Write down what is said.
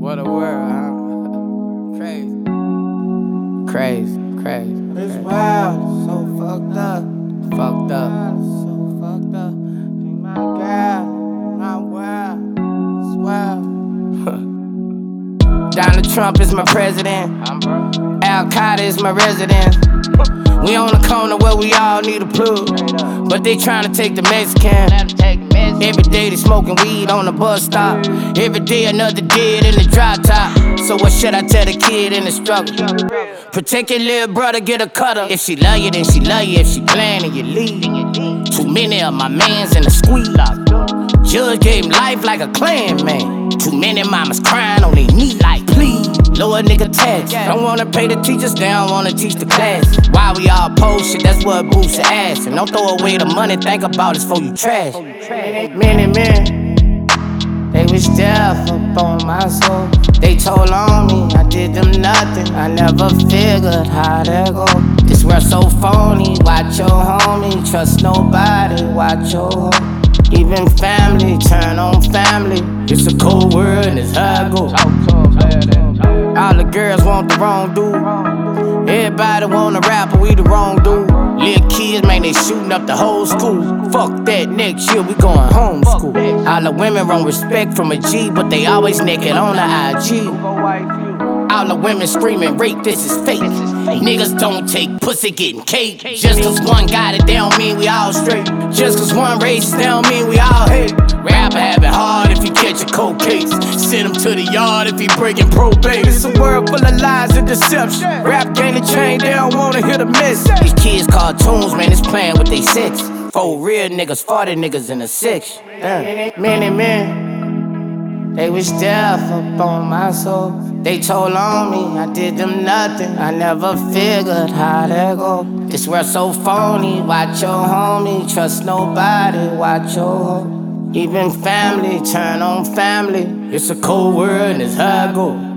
What a world, huh? Crazy. It's wild, it's so fucked up. Fucked up. It's so fucked up. My God, I'm wild. It's wild. Donald Trump is my president. Al Qaeda is my resident. We on the corner where we all need a plug, but they tryna take the Mexican. Every day they smoking weed on the bus stop. Every day another dead in the drop top. So what should I tell the kid in the struggle? Protect your little brother, get a cutter. If she love you, then she love you. If she playing, then you leave. Too many of my mans in the squeeze. Judge gave him life like a Klan man. Too many mamas crying on their knees like, please, lower nigga tax. Don't wanna pay the teachers, they don't wanna teach the class. Why we all post shit, that's what boosts your ass. And don't throw away the money, think about it before you trash. Many men, they wish death upon my soul. They told on me, I did them nothing. I never figured how that go. This world so phony, watch your homie. Trust nobody, watch your home. Even family, turn on family. It's a cold world and it's how it goes. All the girls want the wrong dude. Everybody want a rapper, we the wrong dude. Little kids, man, they shooting up the whole school. Fuck that, next year we going homeschool. All the women want respect from a G, but they always naked on the IG. All the women screaming rape, this is fake. Niggas don't take pussy getting cake. Just cause one got it, they don't mean we all straight. Just cause one racist, they don't mean we all hate. Rapper have it hard if you catch a cold case. Send him to the yard if he breaking probate. It's a world full of lies and deception. Rap game the chain, they don't wanna hear the mess. These kids cartoons, man, it's playing with they sex. 4 real niggas, 40 niggas in a 6. Many men, they wish death upon my soul. They told on me, I did them nothing. I never figured how that go. This world so phony, watch your homie. Trust nobody, watch your home. Even family, turn on family. It's a cold world and it's how it go.